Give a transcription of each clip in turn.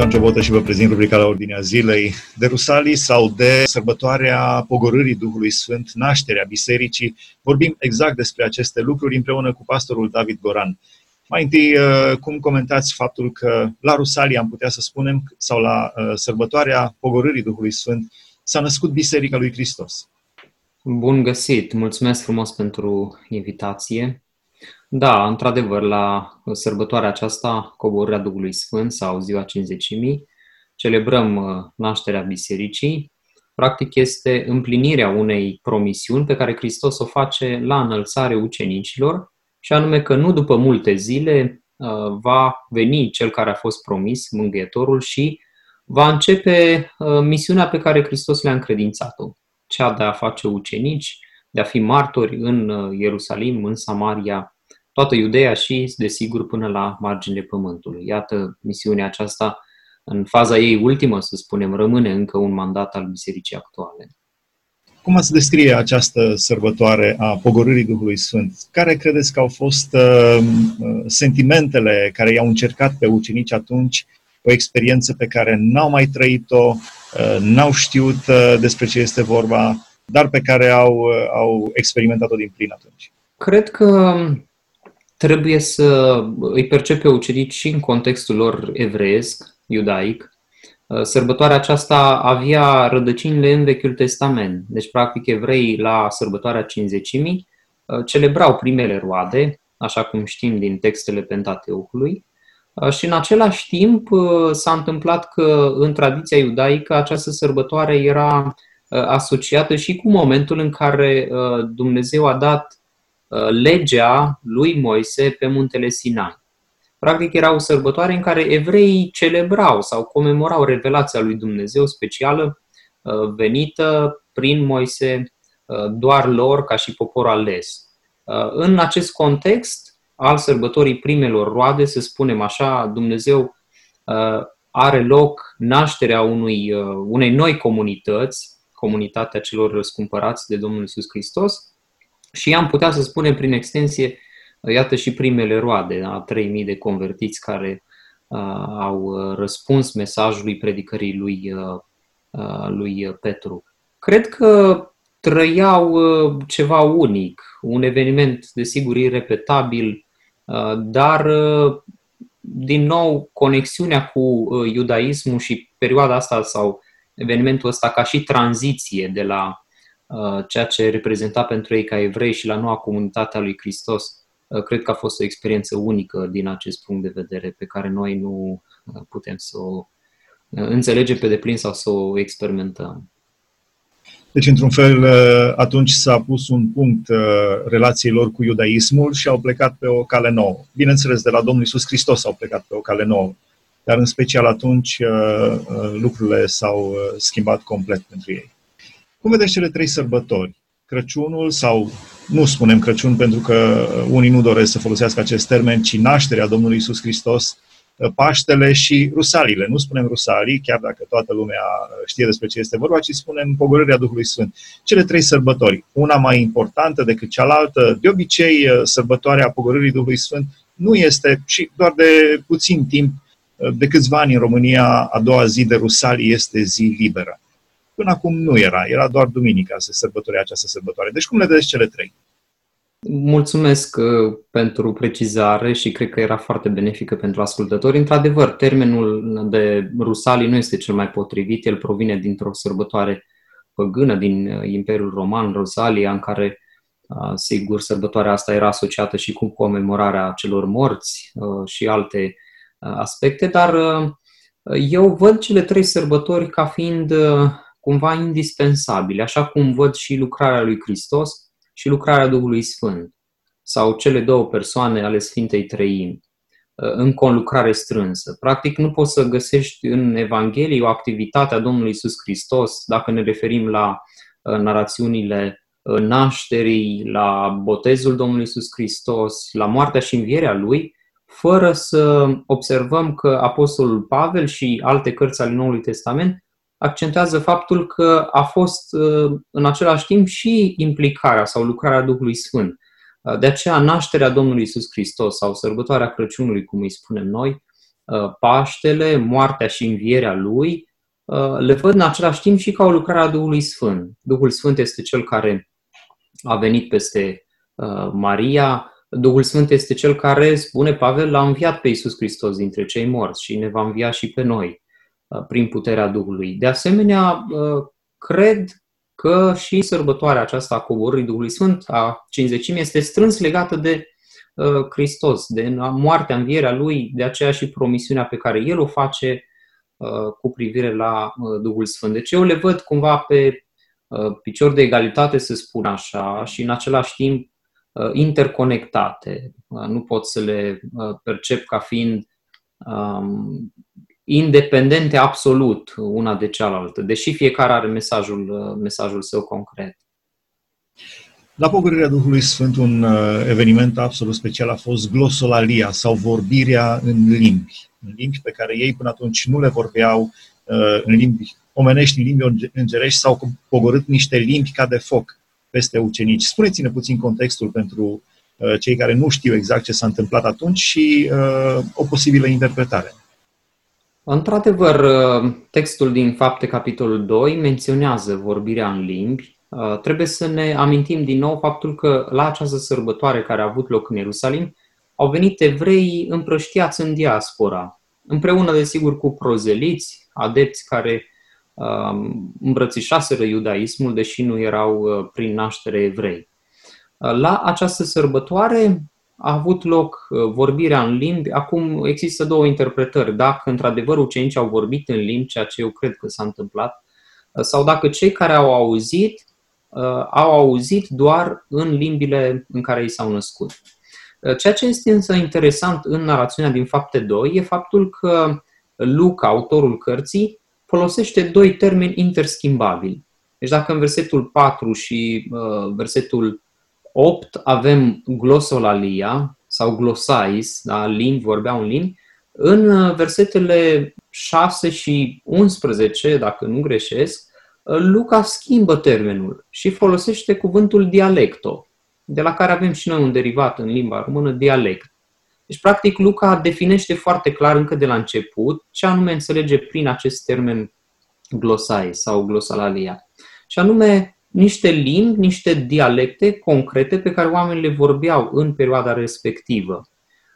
Ioan Ciobotă și vă prezint rubrica la ordinea zilei. De Rusalii sau de sărbătoarea pogorârii Duhului Sfânt, nașterea bisericii, vorbim exact despre aceste lucruri împreună cu pastorul David Goran. Mai întâi, cum comentați faptul că la Rusalii, am putea să spunem, sau la sărbătoarea pogorârii Duhului Sfânt, s-a născut Biserica lui Hristos? Bun găsit! Mulțumesc frumos pentru invitație. Da, într-adevăr, la sărbătoarea aceasta, coborârea Duhului Sfânt sau Ziua Cincizecimii, celebrăm nașterea Bisericii. Practic este împlinirea unei promisiuni pe care Hristos o face la înălțare ucenicilor, și anume că nu după multe zile va veni Cel care a fost promis, Mângâietorul, și va începe misiunea pe care Hristos le-a încredințat-o, cea de a face ucenici, de a fi martori în Ierusalim, în Samaria, toată Iudeea și, desigur, până la marginile pământului. Iată, misiunea aceasta, în faza ei ultimă, să spunem, rămâne încă un mandat al bisericii actuale. Cum ați descrie această sărbătoare a pogorârii Duhului Sfânt? Care credeți că au fost sentimentele care i-au încercat pe ucenici atunci, o experiență pe care n-au mai trăit-o, n-au știut despre ce este vorba, dar pe care au experimentat-o din plin atunci? Cred că trebuie să îi percepe ucenici și în contextul lor evreiesc, iudaic. Sărbătoarea aceasta avea rădăcinile în Vechiul Testament. Deci, practic, evreii la sărbătoarea Cincizecimii celebrau primele roade, așa cum știm din textele Pentateucului, și în același timp s-a întâmplat că în tradiția iudaică această sărbătoare era asociată și cu momentul în care Dumnezeu a dat legea lui Moise pe muntele Sinai. Practic era o sărbătoare în care evreii celebrau sau comemorau revelația lui Dumnezeu specială venită prin Moise doar lor ca și popor ales. În acest context al sărbătorii primelor roade, să spunem așa, Dumnezeu are loc nașterea unei noi comunități, comunitatea celor răscumpărați de Domnul Iisus Hristos, și am putea să spunem prin extensie, iată și primele roade, a 3000 de convertiți care au răspuns mesajului predicării lui Petru. Cred că trăiau ceva unic, un eveniment desigur irepetabil, dar din nou conexiunea cu iudaismul și perioada asta sau evenimentul ăsta ca și tranziție de la ceea ce reprezenta pentru ei ca evrei și la noua comunitate a lui Hristos, cred că a fost o experiență unică din acest punct de vedere, pe care noi nu putem să o înțelegem pe deplin sau să o experimentăm. Deci, într-un fel, atunci s-a pus un punct relației lor cu iudaismul și au plecat pe o cale nouă. Bineînțeles, de la Domnul Iisus Hristos au plecat pe o cale nouă, dar în special atunci lucrurile s-au schimbat complet pentru ei. Cum vedeți cele trei sărbători? Crăciunul, sau nu spunem Crăciun pentru că unii nu doresc să folosească acest termen, ci nașterea Domnului Iisus Hristos, Paștele și Rusalile. Nu spunem Rusalii, chiar dacă toată lumea știe despre ce este vorba, ci spunem pogorârea Duhului Sfânt. Cele trei sărbători, una mai importantă decât cealaltă. De obicei, sărbătoarea pogorârii Duhului Sfânt nu este, și doar de puțin timp, de câțiva ani în România, a doua zi de Rusalii este zi liberă. Până acum nu era doar duminica să sărbătorea această sărbătoare. Deci cum le vedeți cele trei? Mulțumesc pentru precizare și cred că era foarte benefică pentru ascultători. Într-adevăr, termenul de Rusalii nu este cel mai potrivit. El provine dintr-o sărbătoare păgână din Imperiul Roman, Rosalia, în care, sigur, sărbătoarea asta era asociată și cu comemorarea celor morți și alte aspecte, dar eu văd cele trei sărbători ca fiind cumva indispensabile, așa cum văd și lucrarea lui Hristos și lucrarea Duhului Sfânt, sau cele două persoane ale Sfintei Treimi, în conlucrare strânsă. Practic, nu poți să găsești în Evanghelie o activitate a Domnului Iisus Hristos, dacă ne referim la narațiunile nașterii, la botezul Domnului Iisus Hristos, la moartea și învierea Lui, fără să observăm că Apostolul Pavel și alte cărți ale Noului Testament accentuează faptul că a fost în același timp și implicarea sau lucrarea Duhului Sfânt. De aceea nașterea Domnului Iisus Hristos sau sărbătoarea Crăciunului, cum îi spunem noi, Paștele, moartea și învierea lui, le văd în același timp și ca o lucrare a Duhului Sfânt. Duhul Sfânt este cel care a venit peste Maria, Duhul Sfânt este cel care, spune Pavel, l-a înviat pe Iisus Hristos dintre cei morți și ne va învia și pe noi prin puterea Duhului. De asemenea, cred că și sărbătoarea aceasta a coborârii Duhului Sfânt, a Cincizecimii, este strâns legată de Hristos, de moartea, învierea Lui, de aceea și promisiunea pe care El o face cu privire la Duhul Sfânt. Deci eu le văd cumva pe picior de egalitate, să spun așa, și în același timp interconectate. Nu pot să le percep ca fiind independente absolut una de cealaltă, deși fiecare are mesajul său concret. La pogorârea Duhului Sfânt, un eveniment absolut special a fost glosolalia sau vorbirea în limbi pe care ei până atunci nu le vorbeau, în limbi omenești, în limbi îngerești, s-au pogorât niște limbi ca de foc peste ucenici. Spuneți-ne puțin contextul pentru cei care nu știu exact ce s-a întâmplat atunci și o posibilă interpretare. Într-adevăr, textul din Fapte, capitolul 2, menționează vorbirea în limbi. Trebuie să ne amintim din nou faptul că la această sărbătoare care a avut loc în Ierusalim au venit evrei împrăștiați în diaspora, împreună, desigur, cu prozeliți, adepți care îmbrățișaseră iudaismul, deși nu erau prin naștere evrei. La această sărbătoare a avut loc vorbirea în limbi. Acum există două interpretări. Dacă într-adevăr ucenicii au vorbit în limbi, ceea ce eu cred că s-a întâmplat, sau dacă cei care au auzit doar în limbile în care ei s-au născut. Ceea ce este însă interesant în narațiunea din Fapte 2 e faptul că Luca, autorul cărții, folosește doi termeni interschimbabili. Deci dacă în versetul 4 și versetul 8 avem glosolalia sau glosais, da, limbi, vorbeau în limbi, în versetele 6 și 11, dacă nu greșesc, Luca schimbă termenul și folosește cuvântul dialecto, de la care avem și noi un derivat în limba română, dialect. Deci, practic, Luca definește foarte clar încă de la început ce anume înțelege prin acest termen glosai sau glosalalia. Și anume niște limbi, niște dialecte concrete pe care oamenii le vorbeau în perioada respectivă.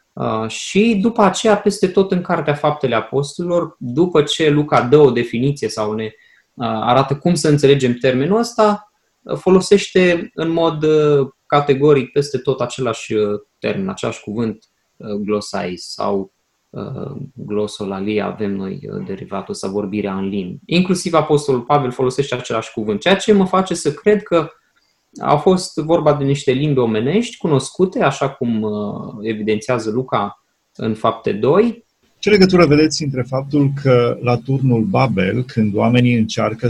Și după aceea, peste tot în Cartea Faptele Apostolilor, după ce Luca dă o definiție sau ne arată cum să înțelegem termenul ăsta, folosește în mod categoric peste tot același termen, același cuvânt glosais sau glosolalia, avem noi derivatul sau vorbirea în limbi. Inclusiv Apostolul Pavel folosește același cuvânt, ceea ce mă face să cred că a fost vorba de niște limbi omenești cunoscute, așa cum evidențiază Luca în Fapte 2. Ce legătură vedeți între faptul că la turnul Babel, când oamenii încearcă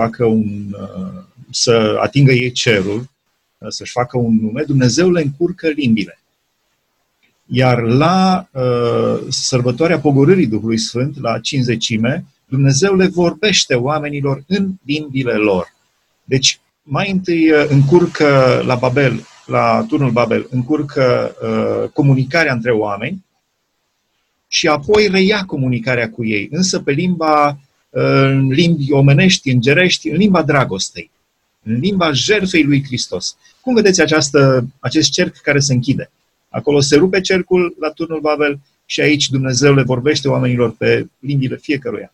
să atingă ei cerul, să-și facă un nume, Dumnezeu le încurcă limbile. Iar la sărbătoarea pogorârii Duhului Sfânt, la Cincizecime, Dumnezeu le vorbește oamenilor în limbile lor. Deci, mai întâi încurcă la turnul Babel, încurcă comunicarea între oameni și apoi reia comunicarea cu ei, însă pe limbi omenești, îngerești, în limba dragostei, în limba jertfei lui Hristos. Cum vedeți acest cerc care se închide? Acolo se rupe cercul la turnul Babel și aici Dumnezeu le vorbește oamenilor pe limbile fiecăruia.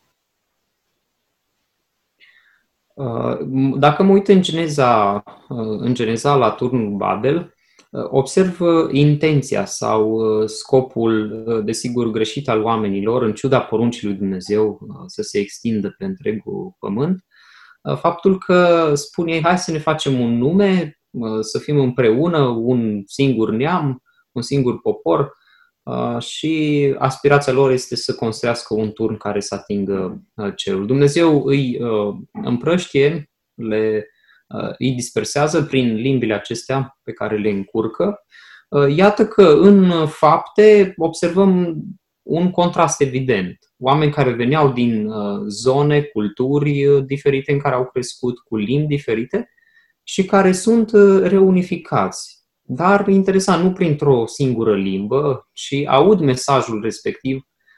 Dacă mă uit în Geneza la turnul Babel, observ intenția sau scopul, desigur, greșit al oamenilor, în ciuda poruncii lui Dumnezeu să se extindă pe întregul pământ, faptul că spun ei, hai să ne facem un nume, să fim împreună, un singur neam, un singur popor, și aspirația lor este să construiască un turn care să atingă cerul. Dumnezeu îi împrăștie, îi dispersează prin limbile acestea pe care le încurcă. Iată că în fapte observăm un contrast evident. Oameni care veneau din zone, culturi diferite, în care au crescut cu limbi diferite și care sunt reunificați. Dar, interesant, nu printr-o singură limbă, ci aud mesajul respectiv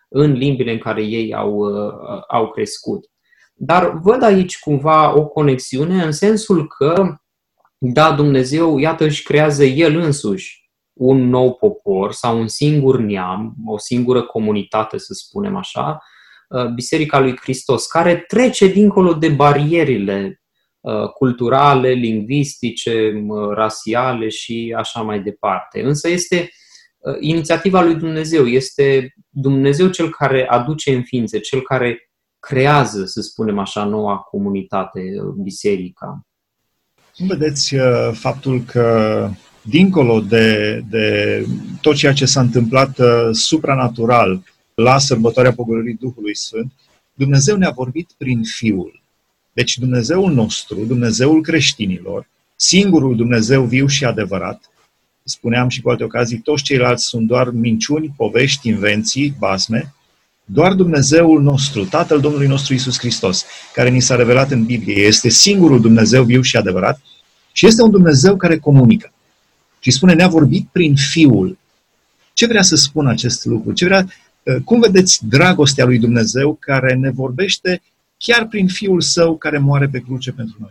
în limbile în care ei au crescut. Dar văd aici cumva o conexiune în sensul că, da, Dumnezeu, iată, își creează El însuși un nou popor sau un singur neam, o singură comunitate, să spunem așa, Biserica lui Hristos, care trece dincolo de barierele culturale, lingvistice, rasiale și așa mai departe. Însă este inițiativa lui Dumnezeu, este Dumnezeu cel care aduce în ființe, cel care creează, să spunem așa, noua comunitate, biserica. Cum vedeți faptul că, dincolo de tot ceea ce s-a întâmplat supranatural la sărbătoarea Pogorârii Duhului Sfânt, Dumnezeu ne-a vorbit prin Fiul. Deci Dumnezeul nostru, Dumnezeul creștinilor, singurul Dumnezeu viu și adevărat, spuneam și cu alte ocazii, toți ceilalți sunt doar minciuni, povești, invenții, basme, doar Dumnezeul nostru, Tatăl Domnului nostru Iisus Hristos, care ni s-a revelat în Biblie, este singurul Dumnezeu viu și adevărat și este un Dumnezeu care comunică. Și spune, ne-a vorbit prin Fiul. Ce vrea să spună acest lucru? Cum vedeți dragostea lui Dumnezeu care ne vorbește chiar prin Fiul Său care moare pe cruce pentru noi?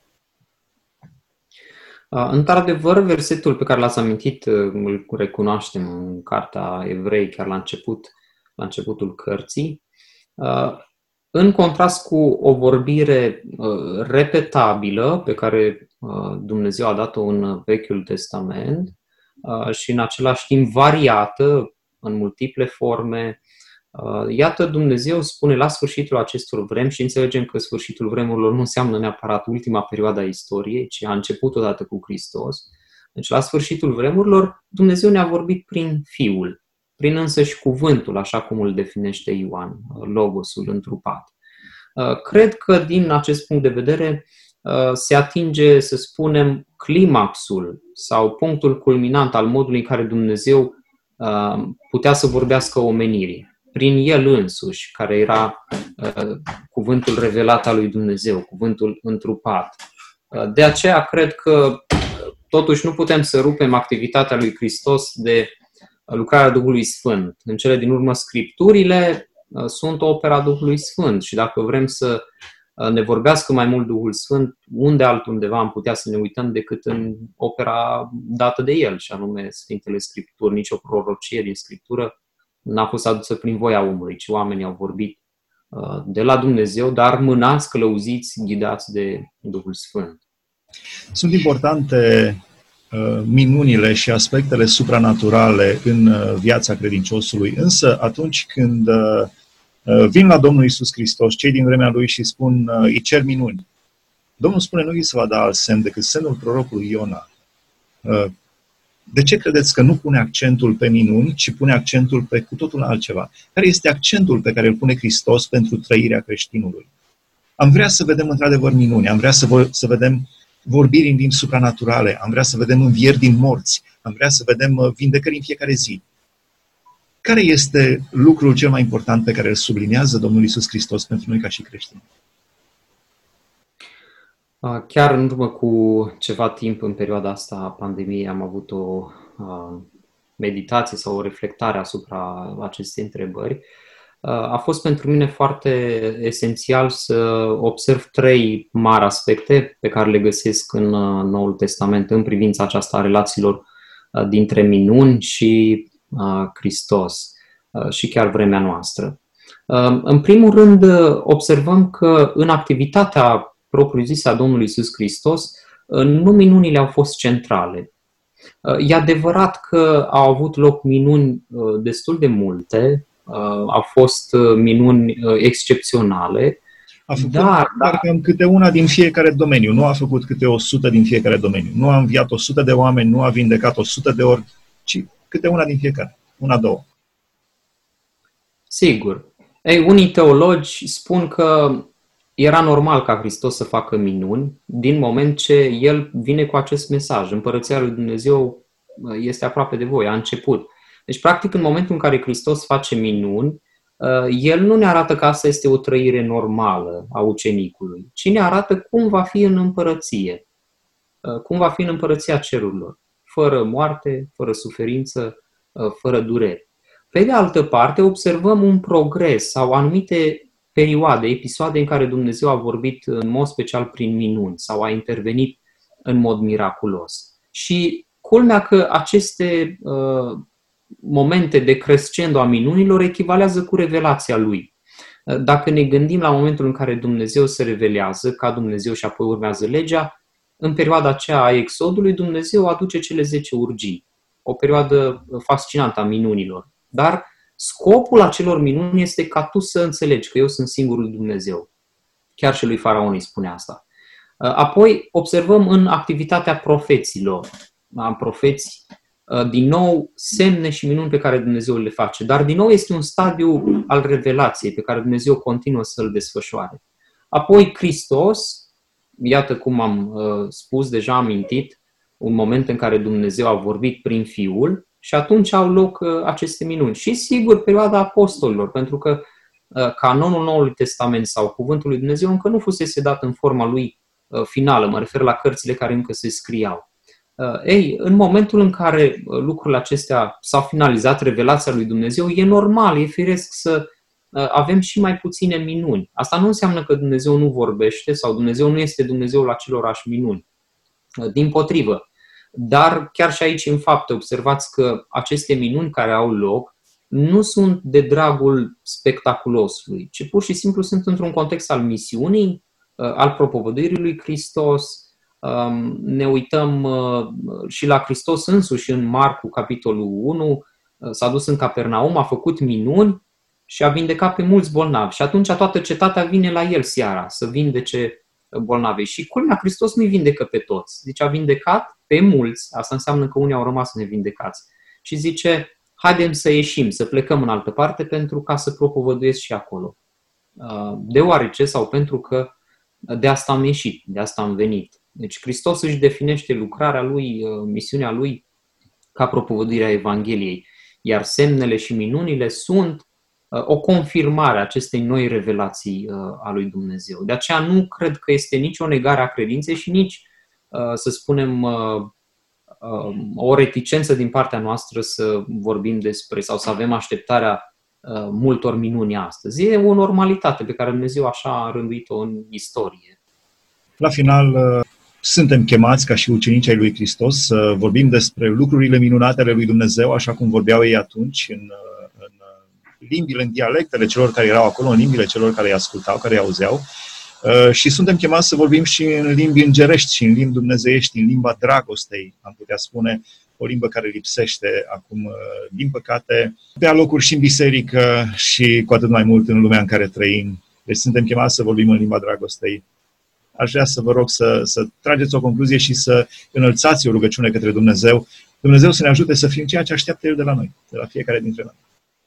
Într-adevăr, versetul pe care l-ați amintit îl recunoaștem în Cartea Evrei, chiar la începutul cărții, în contrast cu o vorbire repetabilă pe care Dumnezeu a dat-o în Vechiul Testament și în același timp variată în multiple forme. Iată, Dumnezeu spune la sfârșitul acestor vremi și înțelegem că sfârșitul vremurilor nu înseamnă neapărat ultima perioadă a istoriei, ci a început odată cu Hristos. Deci la sfârșitul vremurilor Dumnezeu ne-a vorbit prin Fiul, prin însăși cuvântul, așa cum îl definește Ioan, Logosul întrupat. Cred că din acest punct de vedere se atinge, să spunem, climaxul sau punctul culminant al modului în care Dumnezeu putea să vorbească omenirii. Prin El însuși, care era cuvântul revelat al lui Dumnezeu, cuvântul întrupat. De aceea cred că totuși nu putem să rupem activitatea lui Hristos de lucrarea Duhului Sfânt. În cele din urmă, Scripturile sunt opera Duhului Sfânt și dacă vrem să ne vorbească mai mult Duhul Sfânt, unde altundeva am putea să ne uităm decât în opera dată de El, și anume Sfintele Scripturi. Nici o prorocie din Scriptură n-a fost adusă prin voia omului, ci oamenii au vorbit de la Dumnezeu, dar mânați, călăuziți, ghidați de Duhul Sfânt. Sunt importante minunile și aspectele supranaturale în viața credinciosului, însă atunci când vin la Domnul Iisus Hristos, cei din vremea Lui și spun, îi cer minuni, Domnul spune, nu îi se va da alt semn decât semnul prorocului Iona. De ce credeți că nu pune accentul pe minuni, ci pune accentul pe cu totul altceva? Care este accentul pe care îl pune Hristos pentru trăirea creștinului? Am vrea să vedem într-adevăr minuni, am vrea să vedem vorbiri în limbi supranaturale, am vrea să vedem învieri din morți, am vrea să vedem vindecări în fiecare zi. Care este lucrul cel mai important pe care îl subliniază Domnul Iisus Hristos pentru noi ca și creștini? Chiar în urmă cu ceva timp, în perioada asta a pandemiei, am avut o meditație sau o reflectare asupra acestei întrebări. A fost pentru mine foarte esențial să observ 3 mari aspecte pe care le găsesc în Noul Testament în privința aceasta a relațiilor dintre minuni și Hristos și chiar vremea noastră. În primul rând, observăm că în activitatea propriu-zisă a Domnului Iisus Hristos, nu minunile au fost centrale. E adevărat că au avut loc minuni destul de multe, au fost minuni excepționale, A făcut cam câte una din fiecare domeniu, nu a făcut câte 100 din fiecare domeniu. Nu a înviat 100 de oameni, nu a vindecat 100 de ori, ci câte una din fiecare, una, două. Sigur. Unii teologi spun că era normal ca Hristos să facă minuni din moment ce El vine cu acest mesaj. Împărăția lui Dumnezeu este aproape de voi, a început. Deci, practic, în momentul în care Hristos face minuni, El nu ne arată că asta este o trăire normală a ucenicului, ci ne arată cum va fi în împărăție. Cum va fi în împărăția cerurilor. Fără moarte, fără suferință, fără dureri. Pe de altă parte, observăm un progres sau anumite perioade, episoade în care Dumnezeu a vorbit în mod special prin minuni sau a intervenit în mod miraculos. Și culmea că aceste momente de crescendo a minunilor echivalează cu revelația Lui. Dacă ne gândim la momentul în care Dumnezeu se revelează ca Dumnezeu și apoi urmează legea, în perioada aceea a Exodului, Dumnezeu aduce cele 10 urgii. O perioadă fascinantă a minunilor. Dar scopul acelor minuni este ca tu să înțelegi că eu sunt singurul Dumnezeu. Chiar și lui Faraon îi spune asta. Apoi observăm în activitatea profeților. Am profeți, din nou, semne și minuni pe care Dumnezeu le face. Dar din nou este un stadiu al revelației pe care Dumnezeu continuă să-l desfășoare. Apoi Hristos, iată cum am spus, deja amintit, un moment în care Dumnezeu a vorbit prin Fiul și atunci au loc aceste minuni. Și sigur, perioada apostolilor, pentru că canonul Noului Testament sau Cuvântul lui Dumnezeu încă nu fusese dat în forma lui finală, mă refer la cărțile care încă se scriau. În momentul în care lucrurile acestea s-au finalizat, revelația lui Dumnezeu, e normal, e firesc să avem și mai puține minuni. Asta nu înseamnă că Dumnezeu nu vorbește sau Dumnezeu nu este Dumnezeul acelorași minuni. Dimpotrivă. Dar chiar și aici în fapte observați că aceste minuni care au loc nu sunt de dragul spectaculosului, ci pur și simplu sunt într-un context al misiunii, al propovăduirii lui Hristos. Ne uităm și la Hristos însuși în Marcu, capitolul 1, s-a dus în Capernaum, a făcut minuni și a vindecat pe mulți bolnavi. Și atunci toată cetatea vine la el seara să vindece bolnavii. Și culmea, Hristos nu-i vindecă pe toți. Deci a vindecat pe mulți, asta înseamnă că unii au rămas nevindecați. Și zice, haidem să ieșim, să plecăm în altă parte pentru ca să propovăduiesc și acolo. Deoarece sau pentru că de asta am ieșit, de asta am venit. Deci Hristos își definește lucrarea lui, misiunea lui ca propovăduirea Evangheliei. Iar semnele și minunile sunt o confirmare a acestei noi revelații a lui Dumnezeu. De aceea nu cred că este nici o negare a credinței și nici, să spunem, o reticență din partea noastră să vorbim despre sau să avem așteptarea multor minuni astăzi. E o normalitate pe care Dumnezeu așa a rânduit-o în istorie. La final, suntem chemați ca și ucenici ai lui Hristos să vorbim despre lucrurile minunate ale lui Dumnezeu, așa cum vorbeau ei atunci, în limbile, în dialectele celor care erau acolo, în limbile celor care îi ascultau, care îi auzeau. Și suntem chemați să vorbim și în limbi îngerești și în limbi dumnezeiești, în limba dragostei, am putea spune, o limbă care lipsește acum, din păcate, pe alocuri și în biserică și cu atât mai mult în lumea în care trăim. Deci suntem chemați să vorbim în limba dragostei. Aș vrea să vă rog să trageți o concluzie și să înălțați o rugăciune către Dumnezeu. Dumnezeu să ne ajute să fim ceea ce așteaptă El de la noi, de la fiecare dintre noi.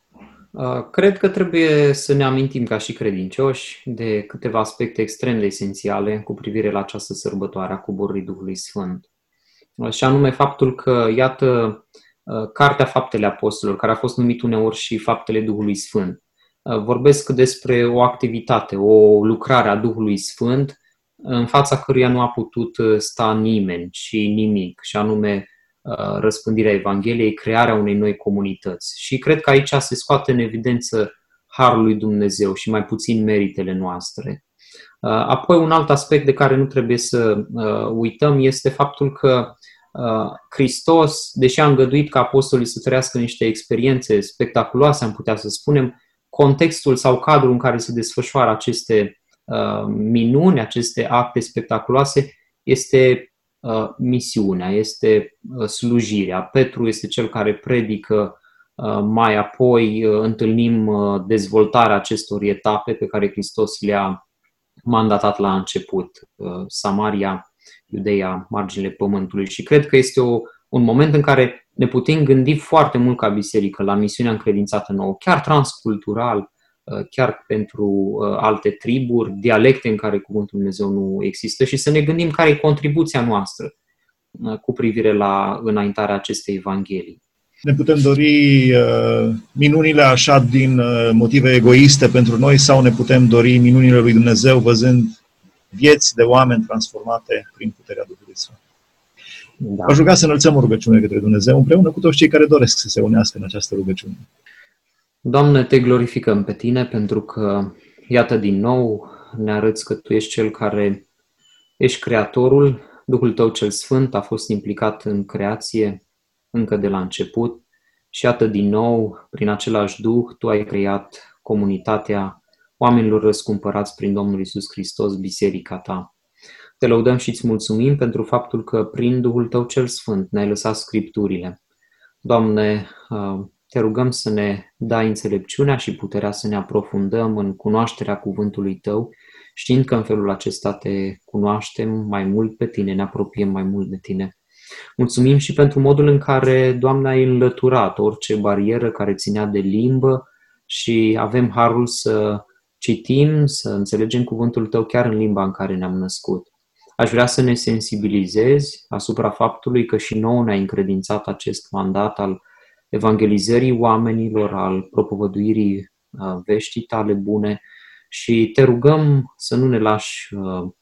Cred că trebuie să ne amintim ca și credincioși de câteva aspecte extrem de esențiale cu privire la această sărbătoare a coborârii Duhului Sfânt. Și anume faptul că, iată, Cartea Faptele Apostolilor, care a fost numit uneori și Faptele Duhului Sfânt, vorbesc despre o activitate, o lucrare a Duhului Sfânt în fața căruia nu a putut sta nimeni și nimic, și anume răspândirea Evangheliei, crearea unei noi comunități. Și cred că aici se scoate în evidență harul lui Dumnezeu și mai puțin meritele noastre. Apoi un alt aspect de care nu trebuie să uităm este faptul că Hristos, deși a îngăduit ca apostolii să trăiască niște experiențe spectaculoase, am putea să spunem, contextul sau cadrul în care se desfășoară aceste minuni, aceste acte spectaculoase, este misiunea, este slujirea. Petru este cel care predică, mai apoi întâlnim dezvoltarea acestor etape pe care Hristos le-a mandatat la început. Samaria, Iudeea, marginile pământului. Și cred că este un moment în care ne putem gândi foarte mult ca biserică la misiunea încredințată nouă, chiar transcultural, chiar pentru alte triburi, dialecte în care Cuvântul Dumnezeu nu există și să ne gândim care e contribuția noastră cu privire la înaintarea acestei Evanghelii. Ne putem dori minunile așa din motive egoiste pentru noi sau ne putem dori minunile lui Dumnezeu văzând vieți de oameni transformate prin puterea Duhului Sfânt. Da. Aș ruga să înălțăm o rugăciune către Dumnezeu împreună cu toți cei care doresc să se unească în această rugăciune. Doamne, te glorificăm pe Tine pentru că, iată, din nou ne arăți că Tu ești Cel care ești Creatorul, Duhul Tău cel Sfânt a fost implicat în creație încă de la început și iată, din nou, prin același Duh, Tu ai creat comunitatea oamenilor răscumpărați prin Domnul Iisus Hristos, biserica Ta. Te lăudăm și îți mulțumim pentru faptul că prin Duhul Tău cel Sfânt ne-ai lăsat Scripturile. Doamne, te rugăm să ne dai înțelepciunea și puterea să ne aprofundăm în cunoașterea cuvântului Tău, știind că în felul acesta te cunoaștem mai mult pe Tine, ne apropiem mai mult de Tine. Mulțumim și pentru modul în care, Doamne, ai înlăturat orice barieră care ținea de limbă și avem harul să citim, să înțelegem cuvântul Tău chiar în limba în care ne-am născut. Aș vrea să ne sensibilizezi asupra faptului că și nouă ne-ai încredințat acest mandat al evangelizării oamenilor, al propovăduirii veștii Tale bune și te rugăm să nu ne lași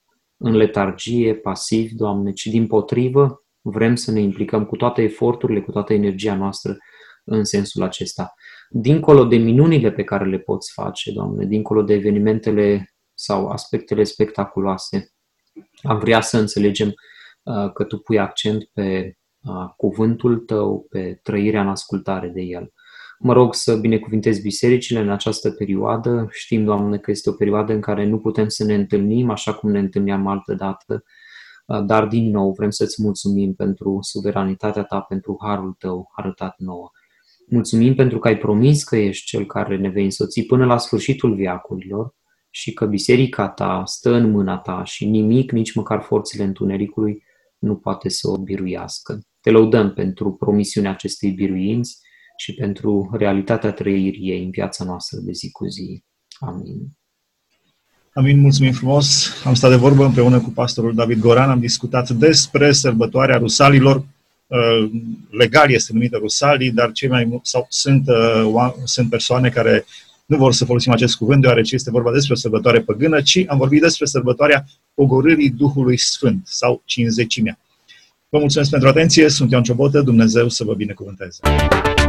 în letargie, pasiv, Doamne, ci dimpotrivă vrem să ne implicăm cu toate eforturile, cu toată energia noastră în sensul acesta. Dincolo de minunile pe care le poți face, Doamne, dincolo de evenimentele sau aspectele spectaculoase, am vrea să înțelegem că Tu pui accent pe cuvântul Tău, pe trăirea în ascultare de el. Mă rog să binecuvintezi bisericile în această perioadă. Știm, Doamne, că este o perioadă în care nu putem să ne întâlnim așa cum ne întâlneam altădată, dar din nou vrem să-ți mulțumim pentru suveranitatea Ta, pentru harul Tău arătat nouă. Mulțumim pentru că ai promis că ești Cel care ne vei însoți până la sfârșitul veacurilor și că biserica Ta stă în mâna Ta și nimic, nici măcar forțele întunericului, nu poate să o biruiască. Te lăudăm pentru promisiunea acestei biruinți și pentru realitatea trăirii ei în viața noastră de zi cu zi. Amin. Amin, mulțumim frumos. Am stat de vorbă împreună cu pastorul David Goran, am discutat despre sărbătoarea Rusalilor. Legal este numită Rusalii, dar cei mai mulți sunt persoane care nu vor să folosim acest cuvânt, deoarece este vorba despre o sărbătoare păgână, ci am vorbit despre sărbătoarea pogorârii Duhului Sfânt sau Cincizecimea. Vă mulțumesc pentru atenție, sunt Ioan Ciobotă, Dumnezeu să vă binecuvânteze!